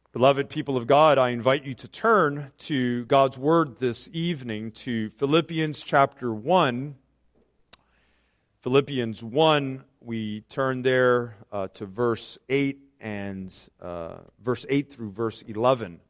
Beloved people of God, I invite you to turn to God's Word this evening to Philippians chapter 1. Philippians 1, we turn there to verse 8 and verse 8 through verse 11.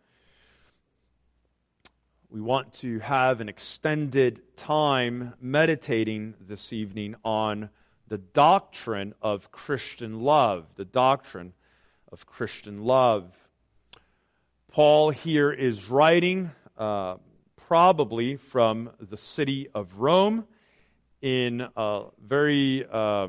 We want to have an extended time meditating this evening on the doctrine of Christian love. The doctrine of Christian love. Paul here is writing probably from the city of Rome in very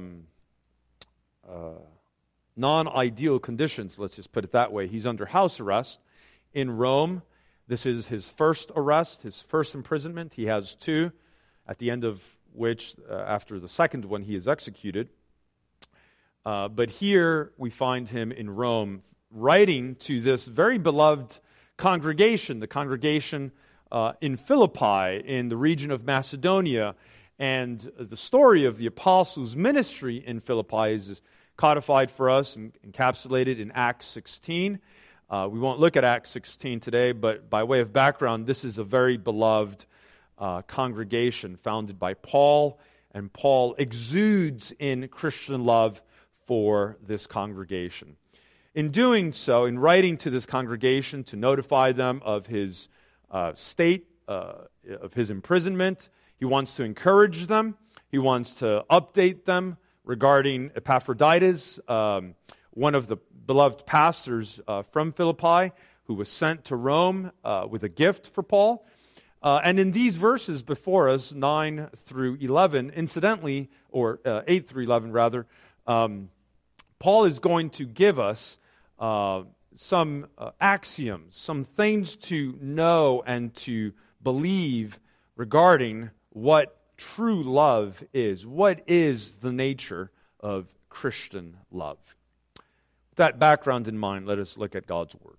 non-ideal conditions, let's just put it that way. He's under house arrest in Rome. This is his first arrest, his first imprisonment. He has two, at the end of which, after the second one, he is executed. But here we find him in Rome, writing to this very beloved congregation, the congregation in Philippi, in the region of Macedonia. And the story of the apostles' ministry in Philippi is codified for us and encapsulated in Acts 16. We won't look at Acts 16 today, but by way of background, this is a very beloved congregation founded by Paul, and Paul exudes in Christian love for this congregation. In doing so, in writing to this congregation to notify them of his state, of his imprisonment, he wants to encourage them. He wants to update them regarding Epaphroditus, one of the beloved pastors from Philippi, who was sent to Rome with a gift for Paul. And in these verses before us, 9 through 11, incidentally, or 8 through 11 rather, Paul is going to give us some axioms, some things to know and to believe regarding what true love is. What is the nature of Christian love? With that background in mind, let us look at God's Word.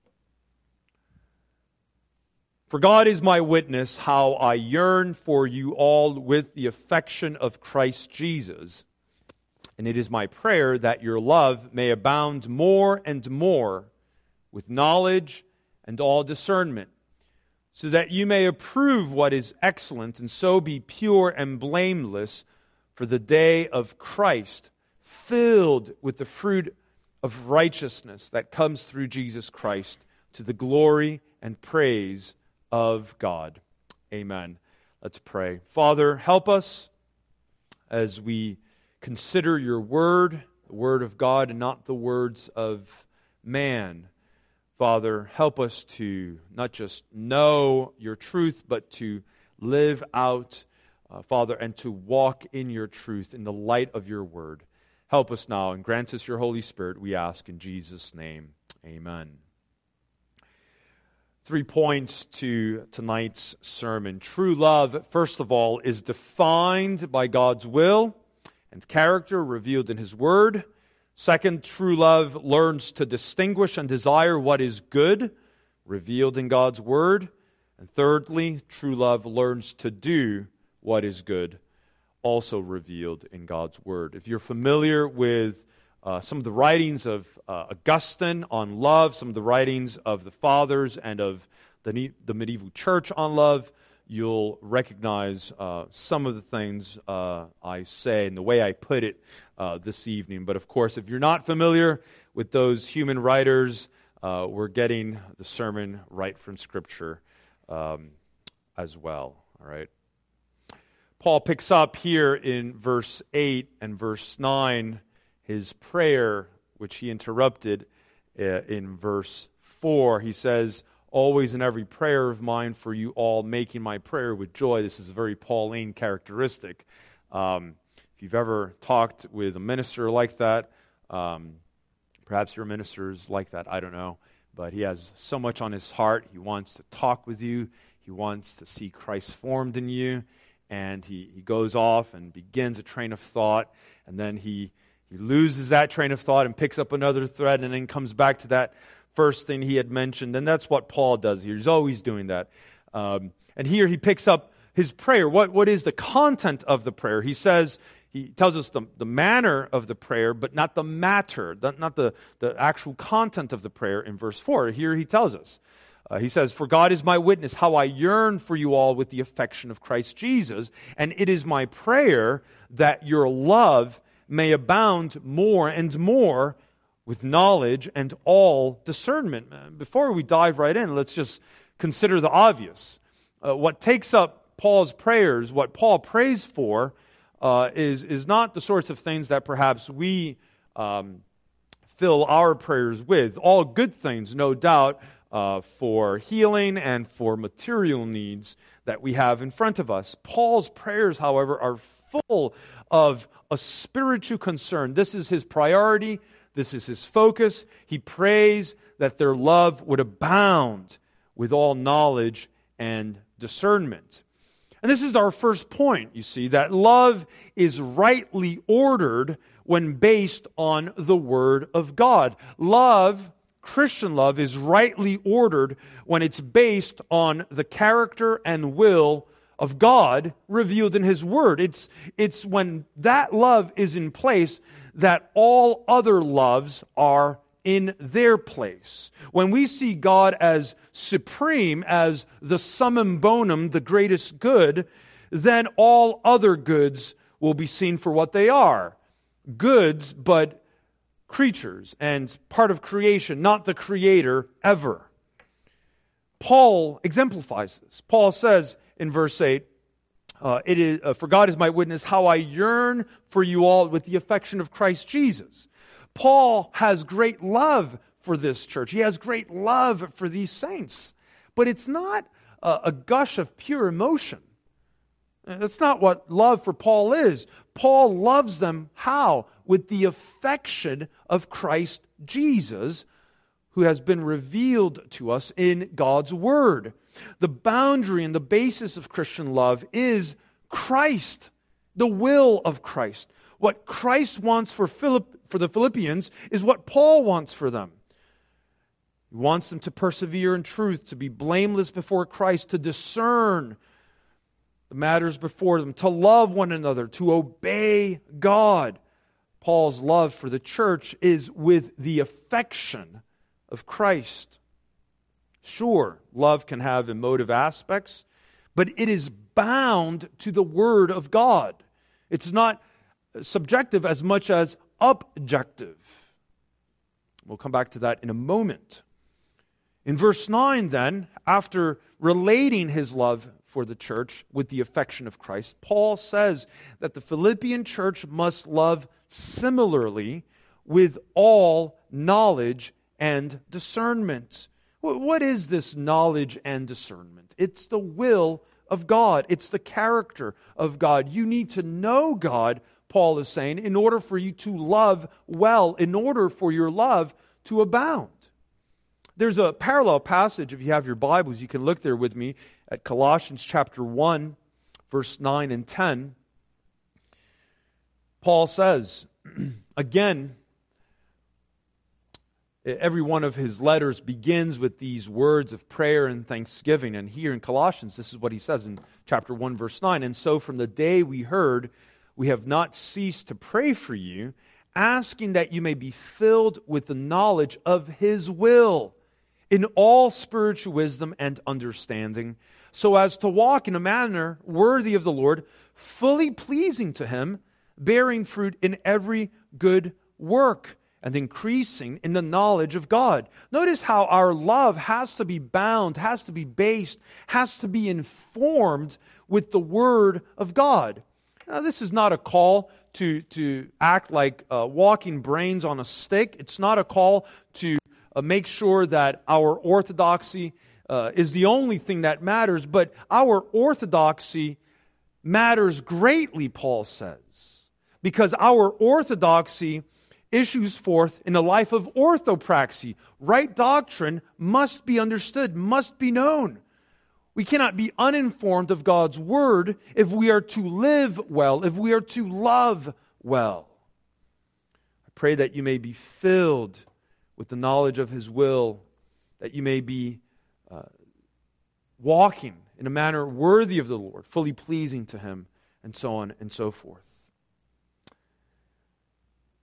For God is my witness how I yearn for you all with the affection of Christ Jesus. And it is my prayer that your love may abound more and more with knowledge and all discernment, so that you may approve what is excellent and so be pure and blameless for the day of Christ, filled with the fruit of righteousness that comes through Jesus Christ to the glory and praise of God. Amen. Let's pray. Father, help us as we consider your word, the word of God, and not the words of man. Father, help us to not just know your truth, but to live out, Father, and to walk in your truth in the light of your word. Help us now and grant us your Holy Spirit, we ask in Jesus' name. Amen. 3 points to tonight's sermon. True love, first of all, is defined by God's will and character revealed in His Word. Second, true love learns to distinguish and desire what is good, revealed in God's Word. And thirdly, true love learns to do what is good, also revealed in God's Word. If you're familiar with some of the writings of Augustine on love, some of the writings of the Fathers and of the medieval church on love, you'll recognize some of the things I say and the way I put it this evening. But of course, if you're not familiar with those human writers, we're getting the sermon right from Scripture as well. All right. Paul picks up here in verse 8 and verse 9 his prayer, which he interrupted in verse 4. He says, always in every prayer of mine for you all, making my prayer with joy. This is a very Pauline characteristic. If you've ever talked with a minister like that, perhaps your minister's like that, I don't know. But he has so much on his heart. He wants to talk with you. He wants to see Christ formed in you. And he goes off and begins a train of thought. And then he loses that train of thought and picks up another thread and then comes back to that first thing he had mentioned. And that's what Paul does here. He's always doing that. And here he picks up his prayer. What is the content of the prayer? He says He tells us the manner of the prayer, but not the matter, not the actual content of the prayer in verse 4. Here he tells us. He says, "For God is my witness, how I yearn for you all with the affection of Christ Jesus, and it is my prayer that your love may abound more and more with knowledge and all discernment." Before we dive right in, let's just consider the obvious. What takes up Paul's prayers, what Paul prays for, is not the sorts of things that perhaps we fill our prayers with. All good things, no doubt, for healing and for material needs that we have in front of us. Paul's prayers, however, are full of a spiritual concern. This is his priority. This is his focus. He prays that their love would abound with all knowledge and discernment. And this is our first point, you see, that love is rightly ordered when based on the Word of God. Christian love, is rightly ordered when it's based on the character and will of God revealed in His Word. It's when that love is in place that all other loves are in their place. When we see God as supreme, as the summum bonum, the greatest good, then all other goods will be seen for what they are. Goods, but creatures and part of creation, not the Creator ever. Paul exemplifies this. Paul says in verse 8, "It is for God is my witness, how I yearn for you all with the affection of Christ Jesus." Paul has great love for this church. He has great love for these saints. But it's not a gush of pure emotion. That's not what love for Paul is. Paul loves them how? With the affection of Christ Jesus, who has been revealed to us in God's Word. The boundary and the basis of Christian love is Christ, the will of Christ. What Christ wants for the Philippians is what Paul wants for them. He wants them to persevere in truth, to be blameless before Christ, to discern the matters before them, to love one another, to obey God. Paul's love for the church is with the affection of Christ. Sure, love can have emotive aspects, but it is bound to the Word of God. It's not subjective as much as objective. We'll come back to that in a moment. In verse 9 then, after relating his love for the church with the affection of Christ, Paul says that the Philippian church must love similarly with all knowledge and discernment. What is this knowledge and discernment? It's the will of God. It's the character of God. You need to know God, Paul is saying, in order for you to love well, in order for your love to abound. There's a parallel passage, if you have your Bibles, you can look there with me at Colossians chapter 1, verse 9 and 10. Paul says, again, every one of his letters begins with these words of prayer and thanksgiving. And here in Colossians, this is what he says in chapter 1, verse 9. "And so from the day we heard, we have not ceased to pray for you, asking that you may be filled with the knowledge of His will, in all spiritual wisdom and understanding, so as to walk in a manner worthy of the Lord, fully pleasing to Him, bearing fruit in every good work, and increasing in the knowledge of God." Notice how our love has to be bound, has to be based, has to be informed with the Word of God. Now, this is not a call to act like walking brains on a stick. It's not a call to make sure that our orthodoxy is the only thing that matters, but our orthodoxy matters greatly, Paul says, because our orthodoxy issues forth in a life of orthopraxy. Right doctrine must be understood, must be known. We cannot be uninformed of God's Word if we are to live well, if we are to love well. I pray that you may be filled with the knowledge of His will, that you may be walking in a manner worthy of the Lord, fully pleasing to Him, and so on and so forth.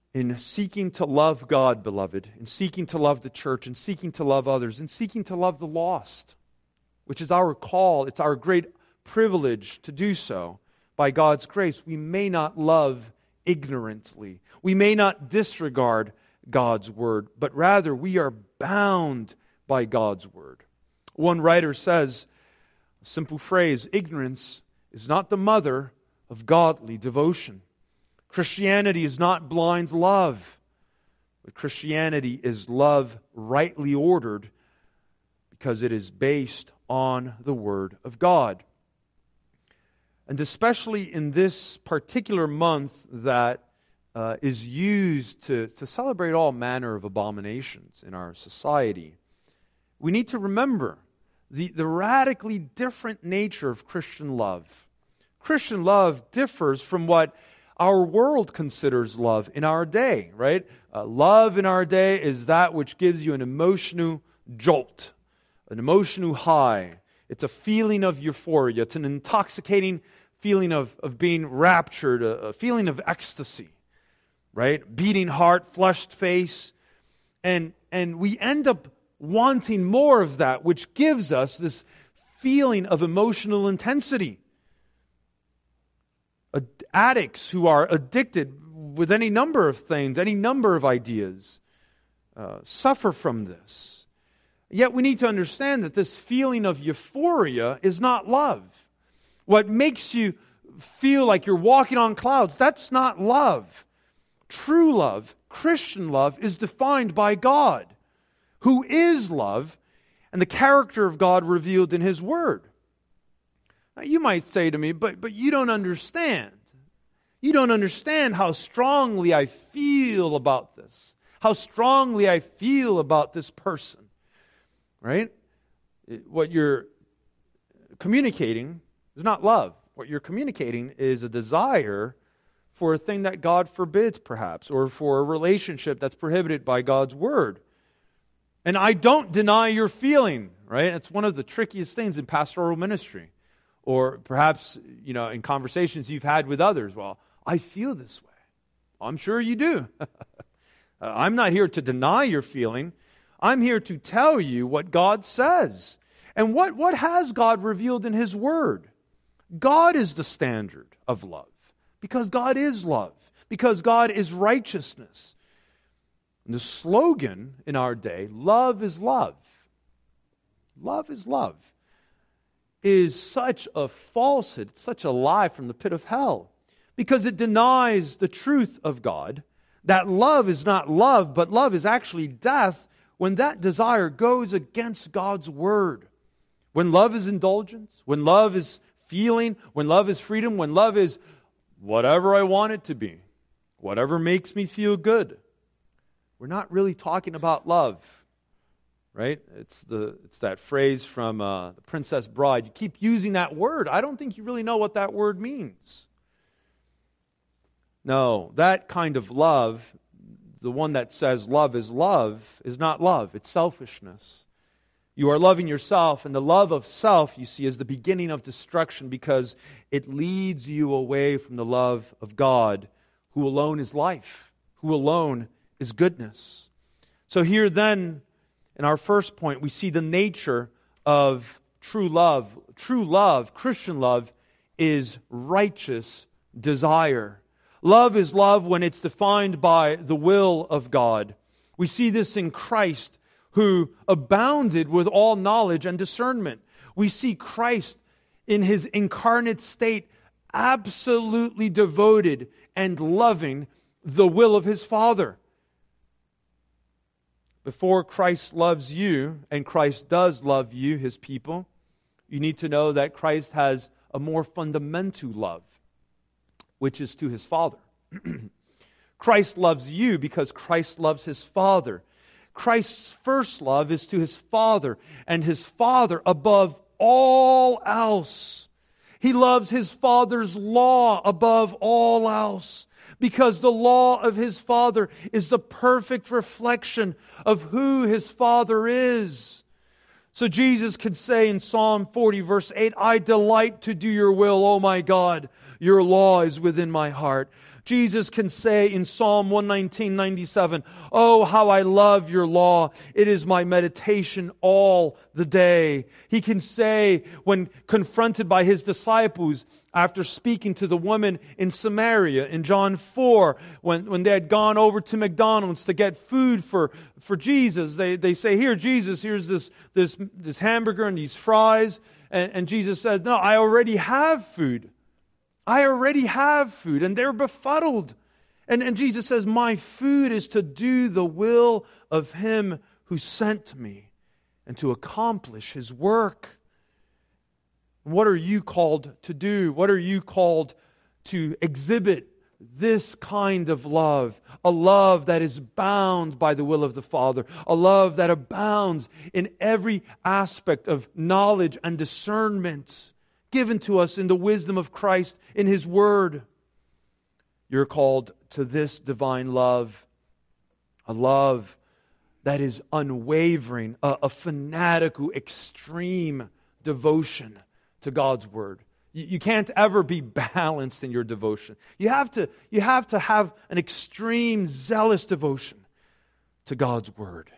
in seeking to love God, beloved, in seeking to love the church, in seeking to love others, in seeking to love the lost, which is our call. It's our great privilege to do so by God's grace. We may not love ignorantly. We may not disregard God's word, but rather we are bound by God's word. One writer says, a simple phrase, ignorance is not the mother of godly devotion. Christianity is not blind love, but Christianity is love rightly ordered because it is based on the Word of God. And especially in this particular month that is used to celebrate all manner of abominations in our society, we need to remember the radically different nature of Christian love. Christian love differs from what our world considers love in our day, right? Love in our day is that which gives you an emotional jolt, an emotional high. It's a feeling of euphoria. It's an intoxicating feeling of being raptured, a feeling of ecstasy, right? Beating heart, flushed face. And we end up wanting more of that, which gives us this feeling of emotional intensity. Addicts who are addicted with any number of things, any number of ideas, suffer from this. Yet we need to understand that this feeling of euphoria is not love. What makes you feel like you're walking on clouds, that's not love. True love, Christian love, is defined by God, who is love, and the character of God revealed in His Word. Now, you might say to me, but you don't understand. You don't understand how strongly I feel about this. How strongly I feel about this person. Right? What you're communicating is not love. What you're communicating is a desire for a thing that God forbids, perhaps, or for a relationship that's prohibited by God's Word. And I don't deny your feeling, right? It's one of the trickiest things in pastoral ministry. Or perhaps, in conversations you've had with others. Well, I feel this way. I'm sure you do. I'm not here to deny your feeling. I'm here to tell you what God says. And what has God revealed in His Word? God is the standard of love. Because God is love. Because God is righteousness. And the slogan in our day, love is love. Love is love. Is such a falsehood, such a lie from the pit of hell, because it denies the truth of God, that love is not love, but love is actually death when that desire goes against God's Word. When love is indulgence, when love is feeling, when love is freedom, when love is whatever I want it to be, whatever makes me feel good. We're not really talking about love. Right? It's that phrase from The Princess Bride. You keep using that word. I don't think you really know what that word means. No, that kind of love, the one that says love, is not love. It's selfishness. You are loving yourself, and the love of self, you see, is the beginning of destruction because it leads you away from the love of God, who alone is life, who alone is goodness. So here then, in our first point, we see the nature of true love. True love, Christian love, is righteous desire. Love is love when it's defined by the will of God. We see this in Christ, who abounded with all knowledge and discernment. We see Christ in His incarnate state absolutely devoted and loving the will of His Father. Before Christ loves you, and Christ does love you, His people, you need to know that Christ has a more fundamental love, which is to His Father. Christ loves you because Christ loves His Father. Christ's first love is to His Father, and His Father above all else. He loves His Father's law above all else, because the law of His Father is the perfect reflection of who His Father is. So Jesus could say in Psalm 40, verse 8, I delight to do your will, O my God. Your law is within my heart. Jesus can say in Psalm 119:97, "Oh, how I love your law. It is my meditation all the day." He can say when confronted by his disciples after speaking to the woman in Samaria in John 4, when they had gone over to McDonald's to get food for Jesus, they say, "Here, Jesus, here's this hamburger and these fries." And Jesus says, "No, I already have food. I already have food." And they're befuddled. And Jesus says, "My food is to do the will of Him who sent me and to accomplish His work." What are you called to do? What are you called to exhibit? This kind of love, a love that is bound by the will of the Father, a love that abounds in every aspect of knowledge and discernment given to us in the wisdom of Christ in His Word. You're called to this divine love, a love that is unwavering, a fanatical, extreme devotion to God's Word. You can't ever be balanced in your devotion. You have to have an extreme, zealous devotion to God's Word.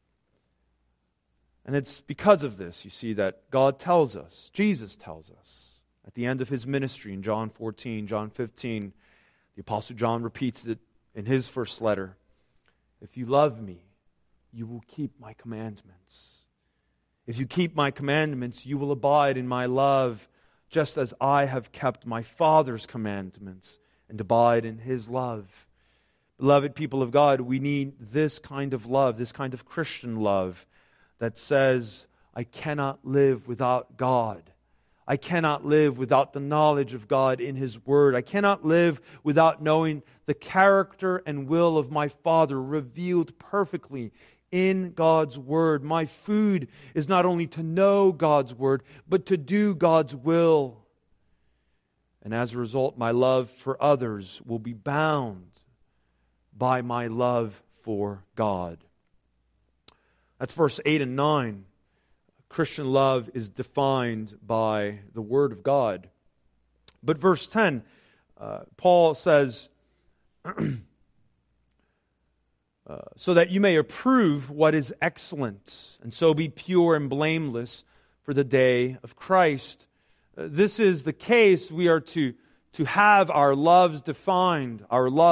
And it's because of this, you see, that God tells us, Jesus tells us, at the end of His ministry in John 14, John 15, the Apostle John repeats it in his first letter. "If you love me, you will keep my commandments. If you keep my commandments, you will abide in my love, just as I have kept my Father's commandments and abide in His love." Beloved people of God, we need this kind of love, this kind of Christian love that says, "I cannot live without God. I cannot live without the knowledge of God in His Word. I cannot live without knowing the character and will of my Father revealed perfectly in God's Word." My food is not only to know God's Word, but to do God's will. And as a result, my love for others will be bound by my love for God. That's verse 8 and 9. Christian love is defined by the Word of God. But verse 10, Paul says, "So that you may approve what is excellent, and so be pure and blameless for the day of Christ." This is the case. We are to have our love defined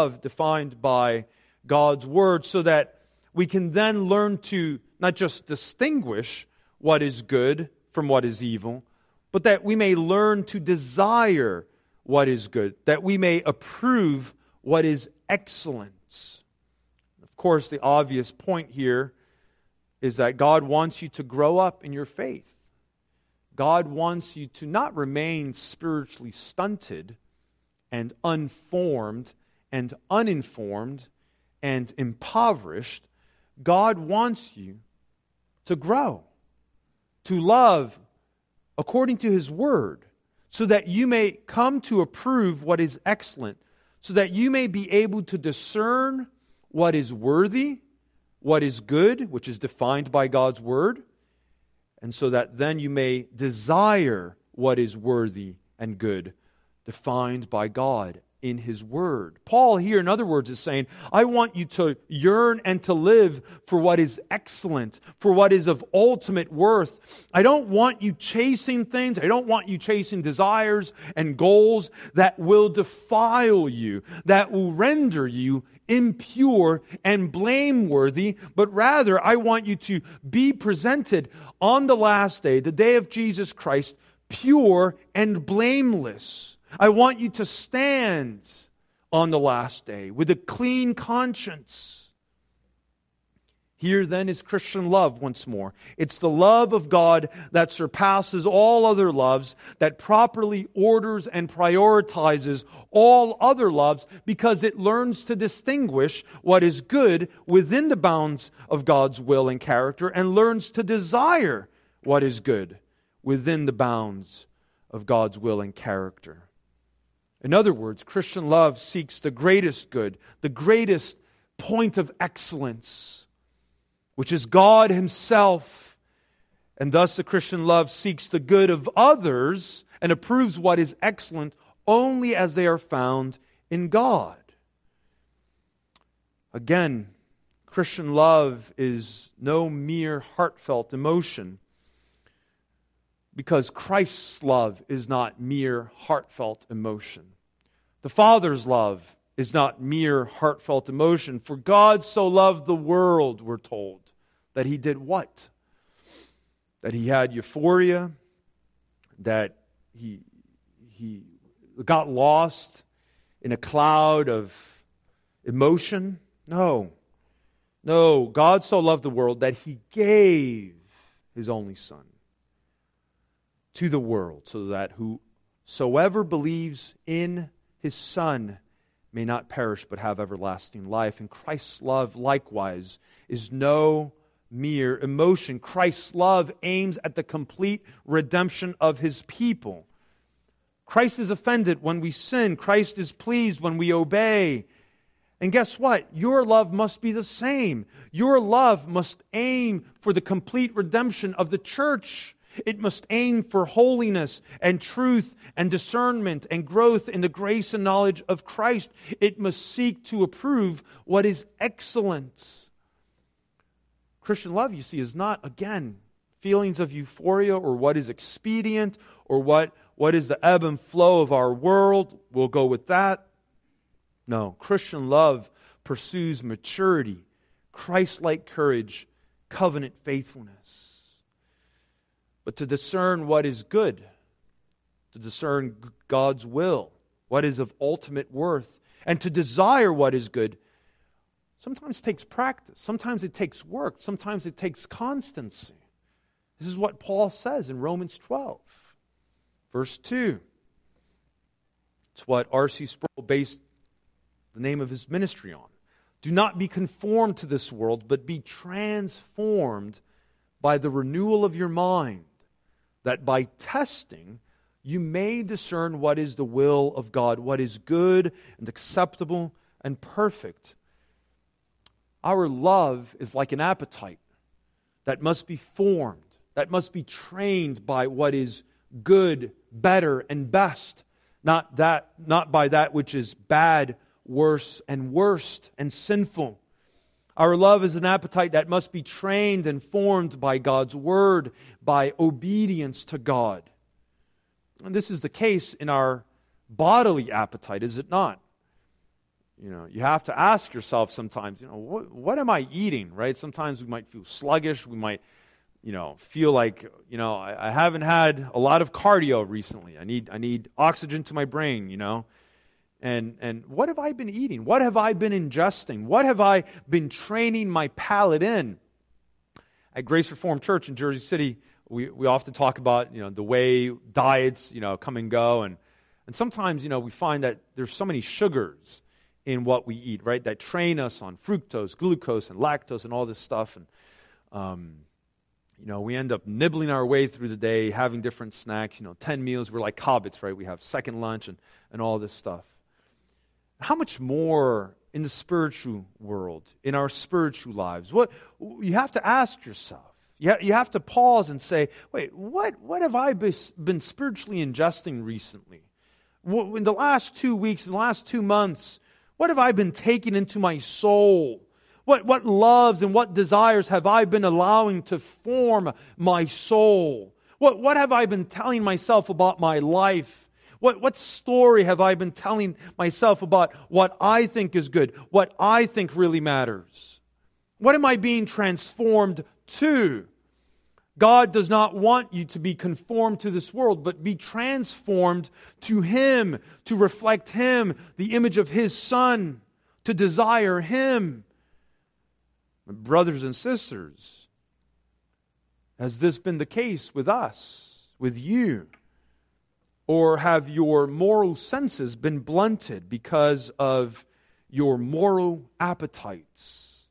by God's Word, so that we can then learn to not just distinguish what is good from what is evil, but that we may learn to desire what is good, that we may approve what is excellent. Of course, the obvious point here is that God wants you to grow up in your faith. God wants you to not remain spiritually stunted and unformed and uninformed and impoverished. God wants you to grow, to love according to His Word, so that you may come to approve what is excellent, so that you may be able to discern what is worthy, what is good, which is defined by God's Word, and so that then you may desire what is worthy and good, defined by God in His Word. Paul here, in other words, is saying, I want you to yearn and to live for what is excellent, for what is of ultimate worth. I don't want you chasing things. I don't want you chasing desires and goals that will defile you, that will render you impure and blameworthy, but rather I want you to be presented on the last day, the day of Jesus Christ, pure and blameless. I want you to stand on the last day with a clean conscience. Here then is Christian love once more. It's the love of God that surpasses all other loves, that properly orders and prioritizes all other loves, because it learns to distinguish what is good within the bounds of God's will and character, and learns to desire what is good within the bounds of God's will and character. In other words, Christian love seeks the greatest good, the greatest point of excellence, which is God Himself. And thus the Christian love seeks the good of others and approves what is excellent only as they are found in God. Again, Christian love is no mere heartfelt emotion, because Christ's love is not mere heartfelt emotion. The Father's love is not mere heartfelt emotion. For God so loved the world, we're told, that He did what? That He had euphoria, that He got lost in a cloud of emotion? No. No, God so loved the world that He gave His only Son to the world, so that whosoever believes in His Son may not perish but have everlasting life. And Christ's love, likewise, is no mere emotion. Christ's love aims at the complete redemption of His people. Christ is offended when we sin. Christ is pleased when we obey. And guess what? Your love must be the same. Your love must aim for the complete redemption of the church. It must aim for holiness and truth and discernment and growth in the grace and knowledge of Christ. It must seek to approve what is excellent. Christian love, you see, is not, again, feelings of euphoria or what is expedient or what is the ebb and flow of our world. We'll go with that. No, Christian love pursues maturity, Christ-like courage, covenant faithfulness. But to discern what is good, to discern God's will, what is of ultimate worth, and to desire what is good, sometimes takes practice, sometimes it takes work, sometimes it takes constancy. This is what Paul says in Romans 12, verse 2. It's what R.C. Sproul based the name of his ministry on. Do not be conformed to this world, but be transformed by the renewal of your mind, that by testing you may discern what is the will of God, what is good and acceptable and perfect. Our love is like an appetite that must be formed, that must be trained by what is good, better, and best, not by that which is bad, worse, and worst, and sinful. Our love is an appetite that must be trained and formed by God's Word, by obedience to God. And this is the case in our bodily appetite, is it not? You have to ask yourself sometimes, what am I eating, right? Sometimes we might feel sluggish, we might, feel like, I haven't had a lot of cardio recently. I need oxygen to my brain, And what have I been eating? What have I been ingesting? What have I been training my palate in? At Grace Reformed Church in Jersey City, we often talk about, the way diets, come and go. And sometimes, we find that there's so many sugars in what we eat, right? That train us on fructose, glucose, and lactose and all this stuff. And, we end up nibbling our way through the day, having different snacks, 10 meals. We're like hobbits, right? We have second lunch and all this stuff. How much more in the spiritual world, in our spiritual lives? What you have to ask yourself. You have to pause and say, wait, what have I been spiritually ingesting recently? In the last 2 weeks, in the last 2 months, what have I been taking into my soul? What loves and what desires have I been allowing to form my soul? What have I been telling myself about my life? What story have I been telling myself about what I think is good, what I think really matters? What am I being transformed to? God does not want you to be conformed to this world, but be transformed to Him, to reflect Him, the image of His Son, to desire Him. Brothers and sisters, has this been the case with us, with you? Or have your moral senses been blunted because of your moral appetites?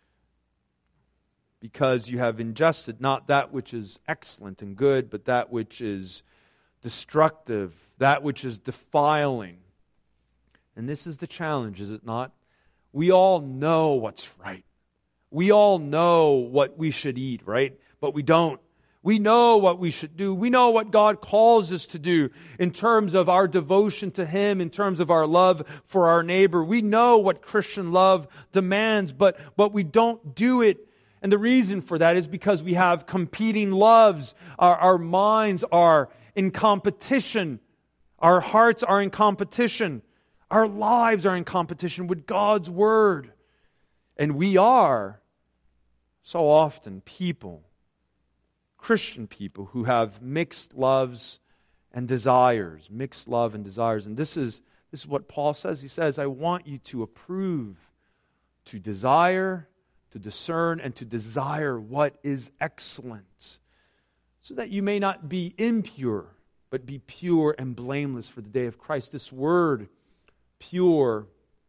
Because you have ingested not that which is excellent and good, but that which is destructive, that which is defiling. And this is the challenge, is it not? We all know what's right. We all know what we should eat, right? But we don't. We know what we should do. We know what God calls us to do in terms of our devotion to Him, in terms of our love for our neighbor. We know what Christian love demands, but we don't do it. And the reason for that is because we have competing loves. Our minds are in competition. Our hearts are in competition. Our lives are in competition with God's Word. And we are so often people, Christian people, who have mixed loves and desires. Mixed love and desires. And this is what Paul says. He says, I want you to approve, to desire, to discern, and to desire what is excellent, so that you may not be impure, but be pure and blameless for the day of Christ. This word, pure,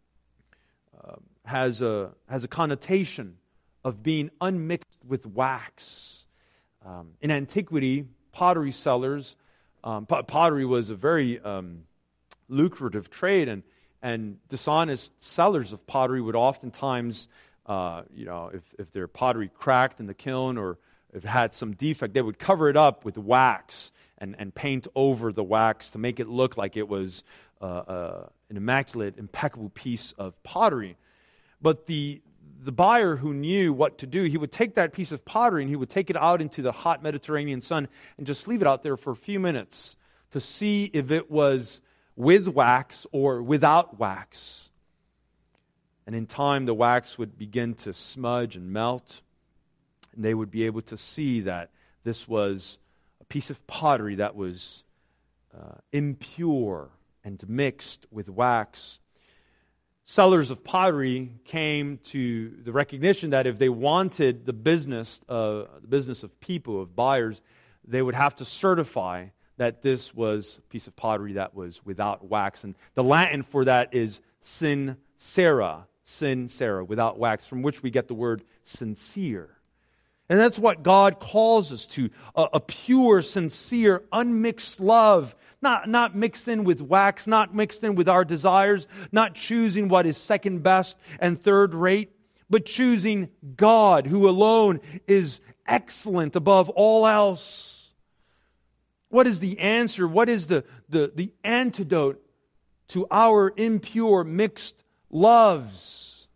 has a connotation of being unmixed with wax. In antiquity, pottery sellers, pottery was a very lucrative trade, and dishonest sellers of pottery would oftentimes, if their pottery cracked in the kiln or if it had some defect, they would cover it up with wax and paint over the wax to make it look like it was an immaculate, impeccable piece of pottery. But the buyer who knew what to do, he would take that piece of pottery and he would take it out into the hot Mediterranean sun and just leave it out there for a few minutes to see if it was with wax or without wax. And in time, the wax would begin to smudge and melt, and they would be able to see that this was a piece of pottery that was impure and mixed with wax. Sellers of pottery came to the recognition that if they wanted the business of people, of buyers, they would have to certify that this was a piece of pottery that was without wax. And the Latin for that is sincera, without wax, from which we get the word sincere. And that's what God calls us to, a pure, sincere, unmixed love, not mixed in with wax, not mixed in with our desires, not choosing what is second best and third rate, but choosing God, who alone is excellent above all else. What is the answer? What is the antidote to our impure, mixed loves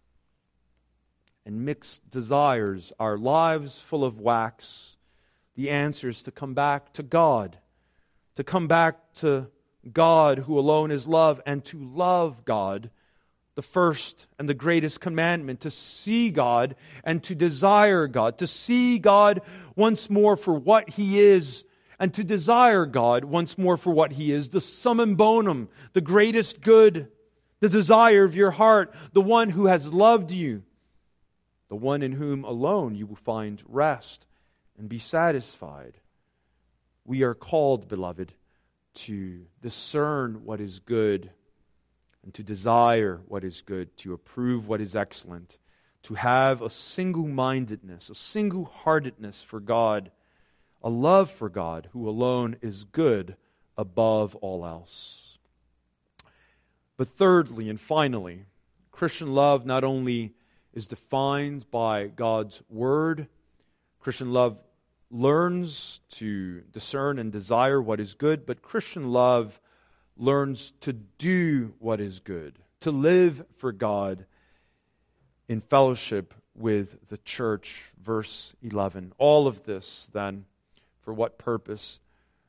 and mixed desires, our lives full of wax? The answer is to come back to God, to come back to God who alone is love, and to love God, the first and the greatest commandment, to see God and to desire God, to see God once more for what He is, and to desire God once more for what He is, the summum bonum, the greatest good, the desire of your heart, the one who has loved you, the one in whom alone you will find rest and be satisfied. We are called, beloved, to discern what is good and to desire what is good, to approve what is excellent, to have a single-mindedness, a single-heartedness for God, a love for God who alone is good above all else. But thirdly and finally, Christian love not only is defined by God's Word, Christian love learns to discern and desire what is good, but Christian love learns to do what is good, to live for God in fellowship with the church. Verse 11. All of this, then, for what purpose?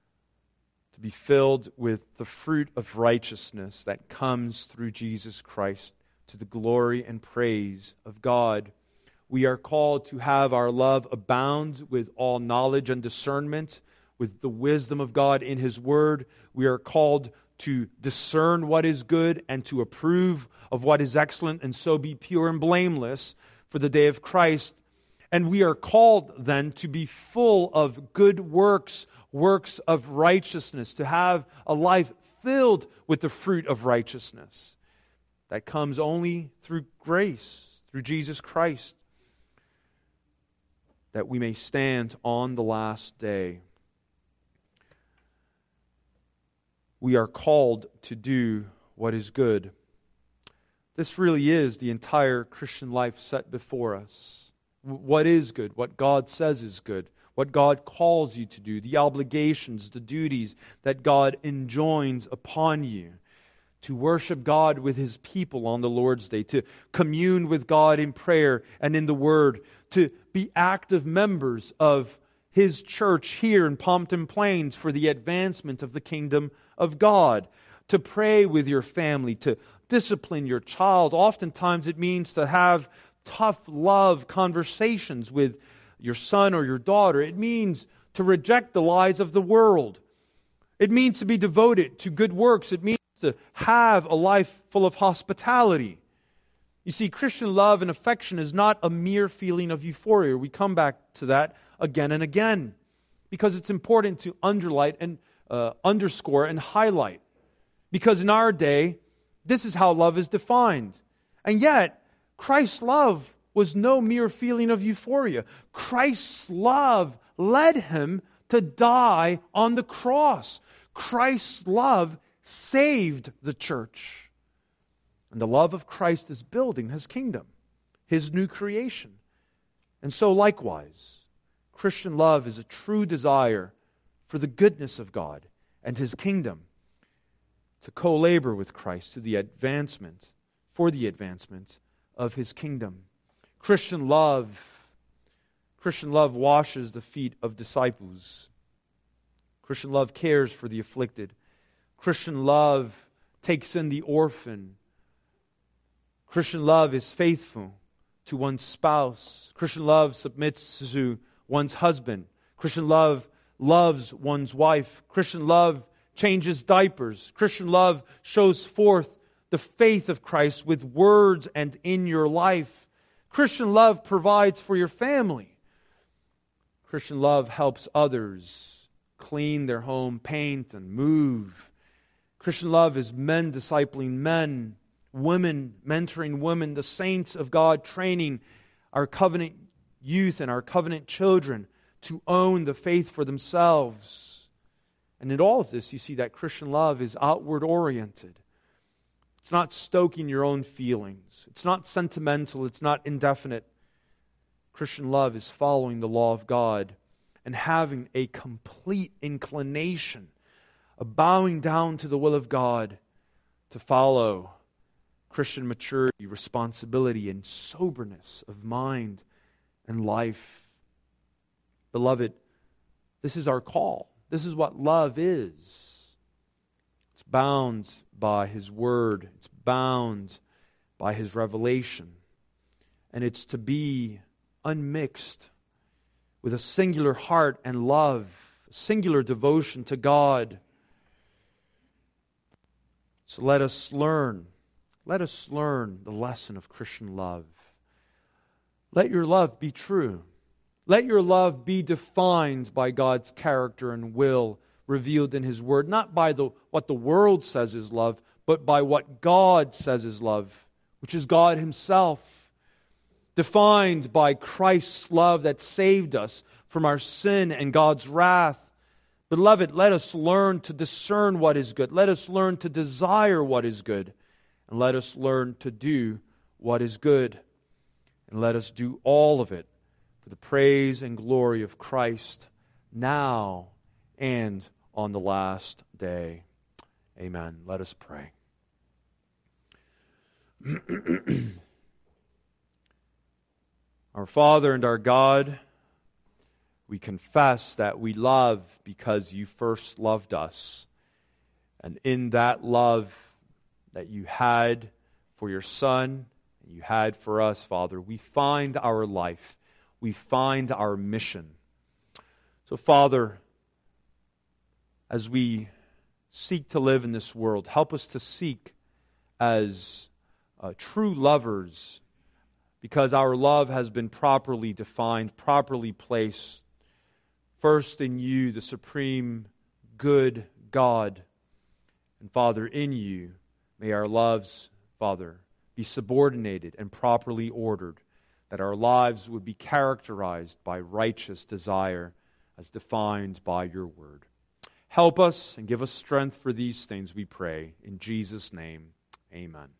To be filled with the fruit of righteousness that comes through Jesus Christ, to the glory and praise of God. We are called to have our love abound with all knowledge and discernment, with the wisdom of God in His Word. We are called to discern what is good and to approve of what is excellent, and so be pure and blameless for the day of Christ. And we are called then to be full of good works, works of righteousness, to have a life filled with the fruit of righteousness. That comes only through grace, through Jesus Christ, that we may stand on the last day. We are called to do what is good. This really is the entire Christian life set before us. What is good? What God says is good. what God calls you to do, the obligations, the duties that God enjoins upon you, to worship God with His people on the Lord's Day, to commune with God in prayer and in the Word, to be active members of His church here in Pompton Plains for the advancement of the kingdom of God, to pray with your family, to discipline your child. Oftentimes it means to have tough love conversations with your son or your daughter. It means to reject the lies of the world. It means to be devoted to good works. It means to have a life full of hospitality. You see, Christian love and affection is not a mere feeling of euphoria. We come back to that again and again because it's important to underscore and highlight. Because in our day, this is how love is defined. And yet, Christ's love was no mere feeling of euphoria. Christ's love led Him to die on the cross. Christ's love saved the church. And the love of Christ is building His kingdom, His new creation. And so likewise, Christian love is a true desire for the goodness of God and His kingdom, to co-labor with Christ for the advancement of His kingdom. Christian love washes the feet of disciples. Christian love cares for the afflicted. Christian love takes in the orphan. Christian love is faithful to one's spouse. Christian love submits to one's husband. Christian love loves one's wife. Christian love changes diapers. Christian love shows forth the faith of Christ with words and in your life. Christian love provides for your family. Christian love helps others clean their home, paint, and move. Christian love is men discipling men, women mentoring women, the saints of God training our covenant youth and our covenant children to own the faith for themselves. And in all of this, you see that Christian love is outward oriented. It's not stoking your own feelings. It's not sentimental. It's not indefinite. Christian love is following the law of God and having a complete inclination, a bowing down to the will of God to follow Christian maturity, responsibility, and soberness of mind and life. Beloved, this is our call. This is what love is. It's bound by His Word. It's bound by His revelation. And it's to be unmixed with a singular heart and love, a singular devotion to God. So let us learn the lesson of Christian love. Let your love be true. Let your love be defined by God's character and will revealed in His Word, not by what the world says is love, but by what God says is love, which is God Himself, defined by Christ's love that saved us from our sin and God's wrath. Beloved, let us learn to discern what is good. Let us learn to desire what is good. And let us learn to do what is good. And let us do all of it for the praise and glory of Christ now and on the last day. Amen. Let us pray. Our Father and our God, we confess that we love because You first loved us. And in that love that You had for Your Son, and You had for us, Father, we find our life. We find our mission. So, Father, as we seek to live in this world, help us to seek as true lovers, because our love has been properly defined, properly placed, first in You, the supreme good God. And Father, in You, may our loves, Father, be subordinated and properly ordered, that our lives would be characterized by righteous desire as defined by Your Word. Help us and give us strength for these things, we pray. In Jesus' name, amen.